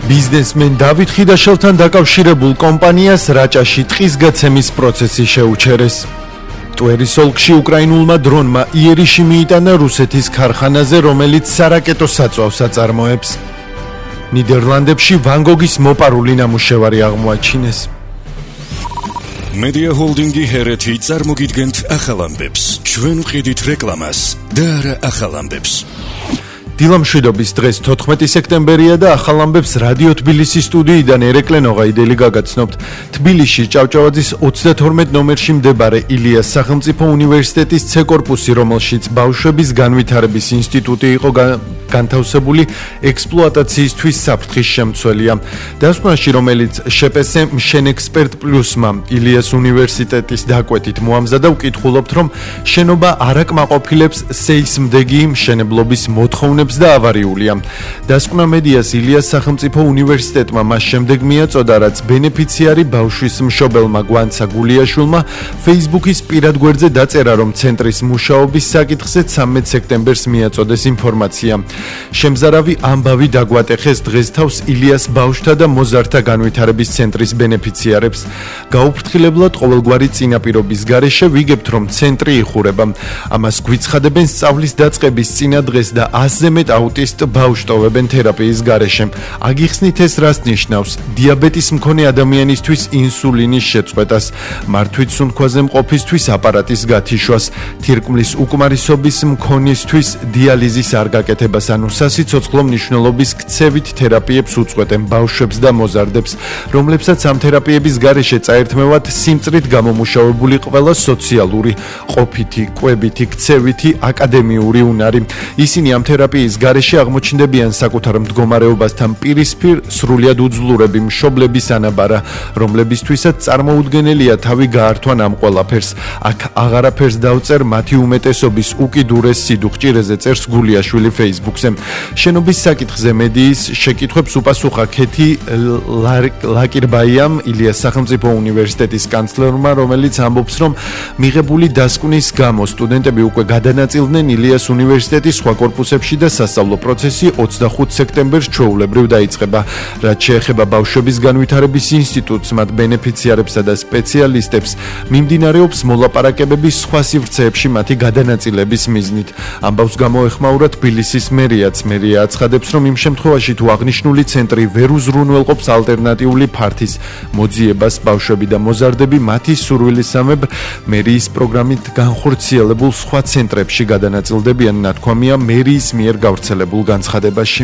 Biznesmen დავით ხიდაშოვთან დაკავშირებულ კომპანიას რაჭაში ტყის გაცემის პროცესი შეუჩერეს. ტვერის ოლქში უკრაინულმა დრონმა იერიში მიიტანა რუსეთის ქარხანაზე, რომელიც სარაკეტო საწვავს აწარმოებს. ნიდერლანდებში ვან გოგის მოპარული ნამუშევარი აღმოაჩინეს. Media Holding-ი ჰერეთი წარმოგიდგენთ ახალ ამბებს. ჩვენ ვყიდით რეკლამას და არა ახალ ამბებს. დილამშვიდობის დღეს 14 სექტემბერია და ახალ ამბებს რადიო თბილისის სტუდიიდან ერეკლე ნოღაიდელი გაგაცნობთ. თბილისში ჭავჭავაძის 32 ნომერში მდებარე ილიას სახელმწიფო უნივერსიტეტის C კორპუსი, რომელშიც ბავშვების განვითარების ინსტიტუტი იყო განთავსებული, ექსპლუატაციისთვის საფრთხის შემცველია. დასკვნაში, რომელიც შპს მშენექსპერტ პლუსმა ილიას უნივერსიტეტის დაკვეთით მოამზადა, ვკითხულობთ, რომ შენობა არ აკმაყოფილებს სეისმდეგი მშენებლობის მოთხოვნებს და ავარიულია. დასკვნა მედიას ილიას სახელმწიფო უნივერსიტეტმა მას შემდეგ მიაწოდა, რაც ბენეფიციარი ბავშვის მშობელმა გვანცა გულიაშვილმა Facebook-ის პირად გვერდზე დაწერა, რომ ცენტრის მუშაობის საკითხზე 13 სექტემბერს მიაწოდეს ინფორმაცია. შემზარავი ამბავი დაგვატეხეს დღეს თავს ილიას ბავშვთა და მოზარდთა განვითარების ცენტრის ბენეფიციარებს. გაუფრთხილებლად ყოველგვარი წინაპირობის გარეშე ვიგებთ, რომ ცენტრი იხურება. ამას გვიცხადებენ სწავლის დაწყების წინა დღეს და 100-ზე მეტ აუტისტ ბავშვს ტოვებენ თერაპიის გარეშე. აგიხსნით ეს რას ნიშნავს? დიაბეტის მქონე ადამიანისთვის ინსულინის შეწყვეტას, მართვით სუნთქვაზე მყოფისთვის აპარატის გათიშვას, თირკმლის უკმარისობის მქონისთვის დიალიზის არ გაკეთებას, ანუ სასიცოცხლო მნიშვნელობის ქცევით თერაპიებს უწყვეტენ ბავშვებს და მოზარდებს, რომლებსაც ამ თერაპიების გარეშე წაერთმევათ სიმწრით გამომუშავებული ყველა სოციალური, ყოფითი, კვებითი, ქცევითი, აკადემიური უნარი. ისინი ამ თერაპიის გარეშე აღმოჩნდებიან საკუთარ მდგომარეობასთან პირისპირ, სრულიად უძლურები მშობლების ანაბარა, რომლებისთვისაც წარმოუდგენელია თავი გაართვან ამ ყველაფერს. აქ აღარაფერს დავწერ მათი უმეტესობის უკიდურეს სიდუხჭირეზე, წერს გულიაშვილი Facebook-ზე. შენობის საკითხზე მედიის შეკითხვებს უპასუხა ქეთი ლაკირბაიამ, ილიას სახელმწიფო უნივერსიტეტის კანცლერმა, რომელიც ამბობს, რომ მიღებული დასკვნის გამო სტუდენტები უკვე გადანაწილდნენ ილიას უნივერსიტეტის სხვა კორპუსებში და სასწავლო პროცესი 25 სექტემბერს ჩვეულებრივ დაიწყება. რაც შეეხება ბავშვების განვითარების ინსტიტუტს, მათ ბენეფიციარებსა და სპეციალისტებს, მიმდინარეობს მოლაპარაკებები სხვა სივრცეებში მათი გადანაწილების მიზნით. ამბავს გამოეხმაურა თბილისის მერიაც. მერია აცხადებს, რომ იმ შემთხვევაში, თუ აღნიშნული ცენტრი ვერ უზრუნველყოფს ალტერნატიული ფართის მოძიებას, ბავშვები და მოზარდები მათი სურვილისამებრ მერიის პროგრამით განხორციელებულ სხვა ცენტრებში გადანაწილდებიან, ნათქვამია მერიის მიერ გავრცელებულ განცხადებაში.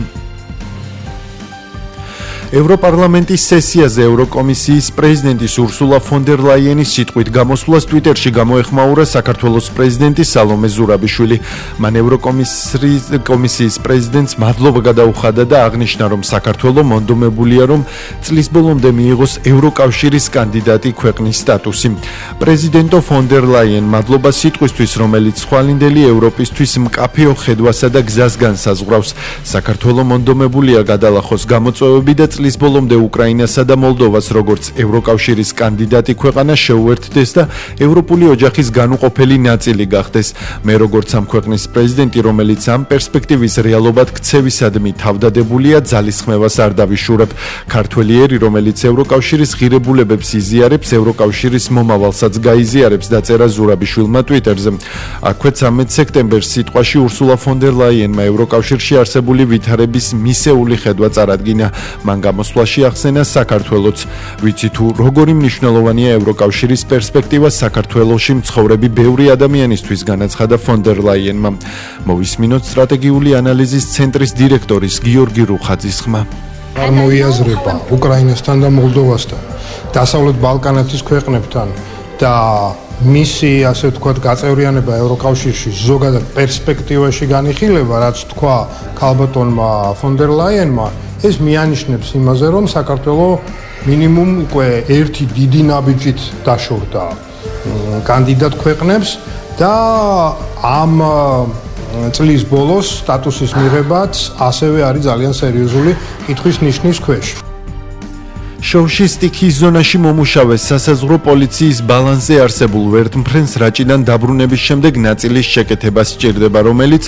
ევროპარლამენტის სესიაზე ევროკომისიის პრეზიდენტის ურსულა ფონ დერ ლაიენის სიტყვით გამოსვლას ტვიტერში გამოეხმაურა საქართველოს პრეზიდენტი სალომე ზურაბიშვილი. მან ევროკომისიის პრეზიდენტს მადლობა გადაუხადა და აღნიშნა, რომ საქართველო მონდომებულია, რომ წლის ბოლომდე მიიღოს ევროკავშირის კანდიდატი ქვეყნის სტატუსი. პრეზიდენტო ფონ დერ ლაიენ მადლობა სიტყვისთვის, რომელიც ხვალინდელი ევროპისთვის მკაფიო ხედვასა და გზას განსაზღვრავს. საქართველო მონდომებულია გადალახოს გამოწვევები და წლის ბოლომდე უკრაინასა და მოლდოვას როგორც ევროკავშირის კანდიდატი ქვეყანა შეუერთდეს და ევროპული ოჯახის განუყოფელი ნაწილი გახდეს. მე როგორც ამ ქვეყნის პრეზიდენტი, რომელიც ამ პერსპექტივის რეალობად ქცევისადმი თავდადებულია, ძალისხმევას არ დავიშურებ. ქართველი ერი, რომელიც ევროკავშირის ღირებულებებს იზიარებს, ევროკავშირის მომავალსაც გაიზიარებს, დაწერა ზურაბიშვილმა ტვიტერზე. აქვე 13 სექტემბერს სიტყვაში ურსულა ფონ დერ ლაიენმა ევროკავშირში არსებული ვითარების მისეული ხედვა წარადგინა. მან გამოსვლაში ახსენა საქართველოც. ვიცი თუ როგორი მნიშვნელოვანია ევროკავშირის პერსპექტივა საქართველოში მცხოვრები ბევრი ადამიანისთვის, განაცხადა ფონ დერ ლაიენმა. მოვისმინოთ სტრატეგიული ანალიზის ცენტრის დირექტორის გიორგი რუხაძის ხმა. არ მოიაზრება უკრაინასთან და მოლდოვასთან, დასავლეთ ბალკანეთის ქვეყნებთან და მისი, ასე ვთქვათ, გაწევრიანება ევროკავშირში ზოგადად პერსპექტივაში განიხილება, რაც თქვა ქალბატონმა ფონ დერ ლაიენმა, ეს მიანიშნებს იმაზე, რომ საქართველო მინიმუმ უკვე ერთი დიდი ნაბიჯით დაშორდა კანდიდატ ქვეყნებს და ამ წლის ბოლოს სტატუსის მიღებაც ასევე არის ძალიან სერიოზული კითხვის ნიშნის ქვეშ. შოუში სტიქის ზონაში მომუშავე სასაზღვრო პოლიციის ბალანსზე არსებულ ვერტმფრენს რაჭიდან დაბრუნების შემდეგ ნაწილის შეკეთება სჭირდება, რომელიც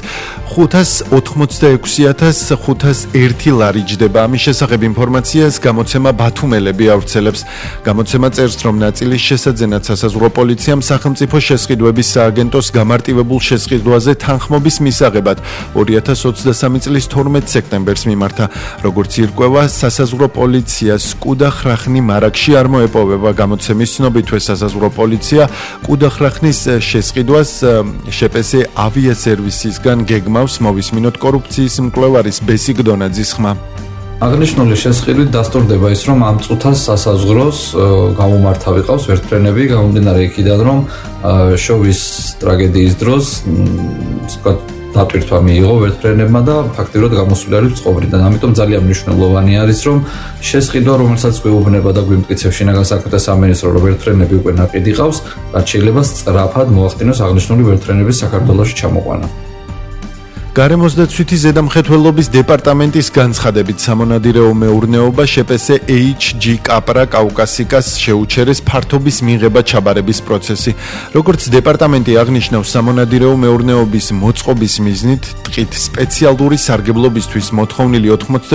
586,501 ლარი ჯდება. ამის შესახებ ინფორმაციას გამოცემა ბათუმელები ავრცელებს. გამოცემა წერს, რომ ნაწილის შესაძენად სასაზღვრო პოლიციამ სახელმწიფო შესყიდვების სააგენტოს გამარტივებულ შესყიდვაზე თანხმობის მისაღებად 2023 წლის 12 სექტემბერს მიმართა. როგორც ირკვევა, სასაზღვრო პოლიციას კუდახრახნი მარაგში არ მოეპოვება. გამოცემის ცნობითვე სასაზღვრო პოლიცია კუდახრახნის შესყიდვას შპს ავიასერვისისგან გეგმავს. მოვისმინოთ კორუფციის მკვლევარის ბესიკ დონაძის ხმა. აღნიშნული შესყიდვით დასტურდება ის, რომ ამ წუთას სასაზღვროს გამომართა ვიყავს ვერტმფრენები, გამომდინარე იქიდან, რომ შოვის ტრაგედიის დროს დატვირთვა მიიღო ვერტმფრენებმა და ფაქტიურად გამოსული არის წყობრიდან. ამიტომ ძალიან მნიშვნელოვანი არის, რომ შესყიდვა, რომელსაც გვეუბნება და გვიმტკიცებს შინაგან საქმეთა სამინისტრო, რომ ვერტმფრენები უკვე ნაკიდი ყავს, რაც შეიძლება სწრაფად მოახდინოს აღნიშნული ვერტმფრენების საქართველოში ჩამოყვანა. გარემოსდაცვითი ზედამხედველობის დეპარტამენტის განცხადებით სამონადირეო მეურნეობა შპს HG კაპრა კავკასიკას შეუჩერეს ფართობის მიღება ჩაბარების პროცესი. როგორც დეპარტამენტი აღნიშნავს, სამონადირეო მეურნეობის მოწყობის მიზნით ტყით სპეციალური სარგებლობისთვის მოთხოვნილი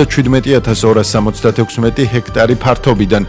97,276 ჰექტარი ფართობიდან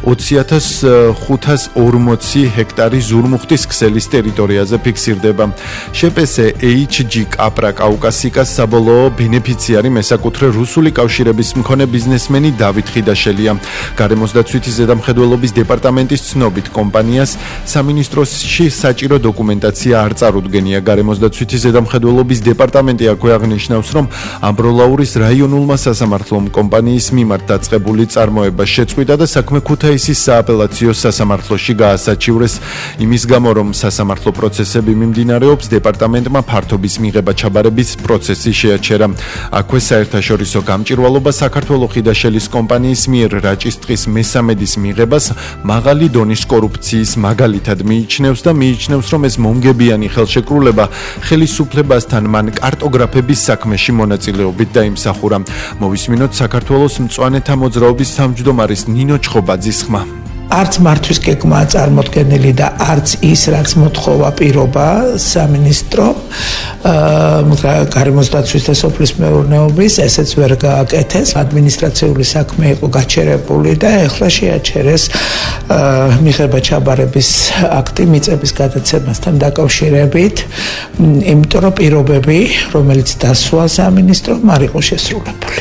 20,540 ჰექტარი ზურმუხტის ქსელის ტერიტორიაზე ფიქსირდება. შპს HG კაპრა კავკასიკას საბოლოო ბენეფიციარი მესაკუთრე რუსული კავშირების მქონე ბიზნესმენი დავით ხიდაშელია. გარემოსდაცვითი ზედამხედველობის დეპარტამენტის ცნობით კომპანიას სამინისტროში საჭირო დოკუმენტაცია არ წარუდგენია. გარემოსდაცვითი ზედამხედველობის დეპარტამენტი აქვე აღნიშნავს, რომ ამბროლაურის რაიონულმა სასამართლომ კომპანიის მიმართ დაწყებული წარმოება შეწყვიტა და საქმე ქუთაისის სააპელაციო სასამართლოში გაასაჩივრეს. იმის გამო, რომ სასამართლო პროცესები მიმდინარეობს, დეპარტამენტმა ფართობის მიღება ჩაბარების პროცესი შეაჩერა. აქვე საერთაშორისო გამჭირვალობა საქართველოს ხიდაშელის კომპანიის მიერ რაჭის ტყის მესამედის მიღებას მაღალი დონის კორუფციის მაგალითად მიიჩნევს და მიიჩნევს, რომ ეს მომგებიანი ხელშეკრულება ხელისუფლებასთან მან კარტოგრაფების საქმეში მონაწილეობით დაიმსახურა. მოვისმინოთ საქართველოს მწვანეთა მოძრაობის თავმჯდომარის ნინო ჩხობაძის ხმა. არც მართვის გეგმაა წარმოდგენილი და არც ის, რაც მოთხოვა პირობა სამინისტრო გარემოსდაცვის და სოფლის მეურნეობის, ესეც ვერ გააკეთეს. ადმინისტრაციული საქმე იყო გაჩერებული და ეხლა შეაჩერეს მიღება ჩაბარების აქტი მიწების გადაცემასთან დაკავშირებით, იმიტომ რომ პირობები, რომელიც დასვა სამინისტრომ, არ იყო შესრულებული.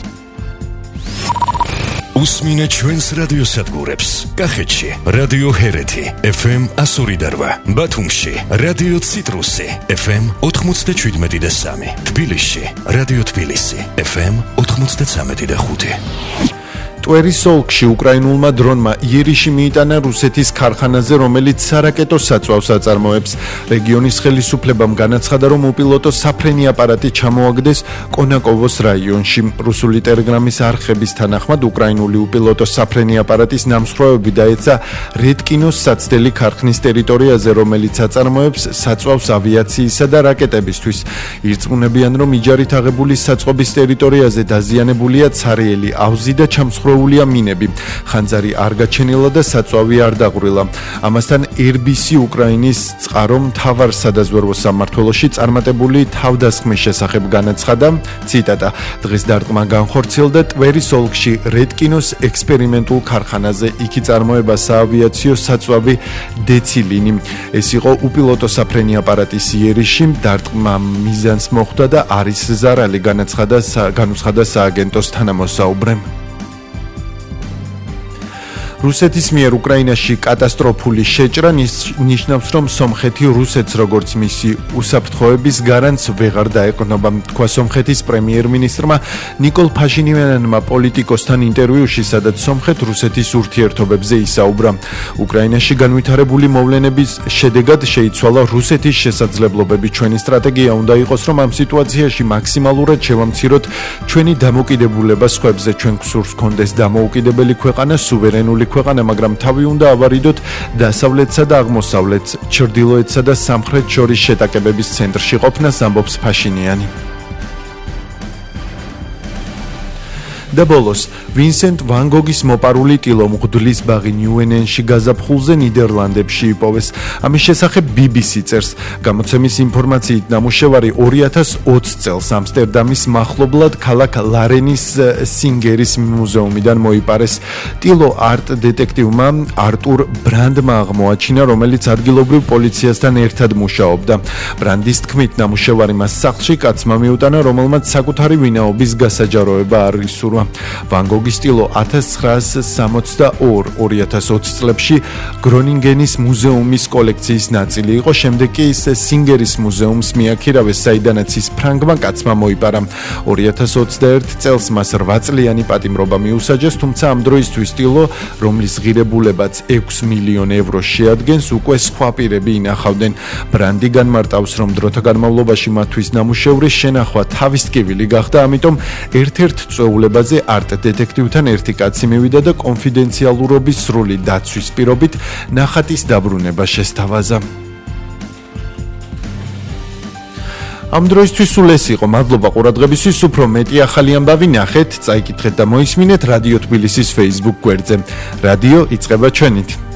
უსმინეთ ჩვენს რადიოსადგურებს. კახეთში რადიო ჰერეთი FM 102.8, ბათუმში რადიო ციტრუსი FM 97.3, თბილისში რადიო თბილისი FM 93.5. ტვერის ოლქში უკრაინულმა დრონმა იერიში მიიტანა რუსეთის ქარხანაზე, რომელიც სარაკეტო საწვავს აწარმოებს. რეგიონის ხელისუფლებამ განაცხადა, რომ უპილოტო საფრენი აპარატი ჩამოაგდეს კონაკოვოს რაიონში. რუსული ტელეგრამის არხების თანახმად, უკრაინული უპილოტო საფრენი აპარატის ნამსხვრევები დაეცა რედკინოს საცდელი ქარხნის ტერიტორიაზე, რომელიც აწარმოებს საწვავს ავიაციისა და რაკეტებისთვის. ირწმუნებიან, რომ იჯარით აღებული საწყობის ტერიტორიაზე დაზიანებულია ცარიელი ავზი და ჩამსხვრევ მინები. ხანძარი არ გაჩენილა და საწვავი არ დაღვრილა. ამასთან RBC უკრაინის წყარო მთავარ სადაზვერვო სამმართველოში წარმატებული თავდასხმის შესახებ განაცხადა, ციტატა: დღეს დარტყმა განხორციელდა ტვერის ოლქში რედკინოს ექსპერიმენტულ ქარხანაზე. იქ იწარმოება საავიაციო საწვავი დეცილინი. ეს იყო უპილოტო საფრენი აპარატის იერიში. დარტყმა მიზანს მოხვდა და არის ზარალი, განუცხადა სააგენტოს თანამოსაუბრემ. რუსეთის მიერ უკრაინაში კატასტროფული შეჭრა ნიშნავს, რომ სომხეთი რუსეთს როგორც მისი უსაფრთხოების გარანტს ვეღარ დაეყრდნობა, თქვა სომხეთის პრემიერ-მინისტრმა ნიკოლ ფაშინიანმა პოლიტიკოსთან ინტერვიუში, სადაც სომხეთ-რუსეთის ურთიერთობებზე ისაუბრა. უკრაინაში განვითარებული მოვლენების შედეგად შეიცვალა რუსეთის შესაძლებლობები. ჩვენი სტრატეგია უნდა იყოს, რომ ამ სიტუაციაში მაქსიმალურად შევამციროთ ჩვენი დამოკიდებულება სხვებზე. ჩვენ გსურს გქონდეს დამოუკიდებელი ქვეყანა, სუვერენული ქვეყანა, მაგრამ თავი უნდა ავარიდოთ დასავლეთსა და აღმოსავლეთს, ჩრდილოეთსა და სამხრეთს შორის შეტაკებების ცენტრში ყოფნას, ამბობს ფაშინიანი. და ბოლოს ვინსენტ ვან გოგის მოპარული ტილო მღვდლის ბაღი ნიუენენში გაზაფხულზე ნიდერლანდებში იპოვეს. ამის შესახებ BBC წერს. გამოცემის ინფორმაციით ნამუშევარი 2020 წელს ამსტერდამის მახლობლად ქალაქ ლარენის სინგერის მუზეუმიდან მოიპარეს. ტილო არტ დეტექტივმა არტურ ბრანდმა აღმოაჩინა, რომელიც ადგილობრივ პოლიციასთან ერთად მუშაობდა. ბრანდის თქმით, ნამუშევარი მას სახლში კაცმა მიუტანა, რომელმაც საკუთარი ვინაობის გასაჯაროება არ ისურვა. ვან გოგის ტილო 1962-2020 წლებში გრონინგენის მუზეუმის კოლექციის ნაწილი იყო, შემდეგ კი ის სინგერის მუზეუმს მიაქირავეს, საიდანაც ის ფრანგმა კაცმა მოიპარა. 2021 წელს მას 8 წლიანი პატიმრობა მიუსაჯეს, თუმცა ამ დროისთვის ტილო, რომლის ღირებულებაც 6 მილიონ ევროს შეადგენს, უკვე სხვა პირები ინახავდნენ. ბრანდი განმარტავს, რომ დროთა განმავლობაში მათთვის ნამუშევრის შენახვა თავის ტკივილი გახდა, ამიტომ ერთ-ერთ წვეულებაზე არტ დეტექტივთან ერთი კაცი მივიდა და კონფიდენციალურობის სრული დაცვის პირობით ნახატის დაბრუნება შესთავაზა. ამ დროისთვის სულ ეს იყო. მადლობა ყურადღებისთვის. უფრო მეტი ახალი ამბავი ნახეთ, წაიკითხეთ და მოისმინეთ რადიო თბილისის Facebook გვერდზე. რადიო იწყება ჩვენით.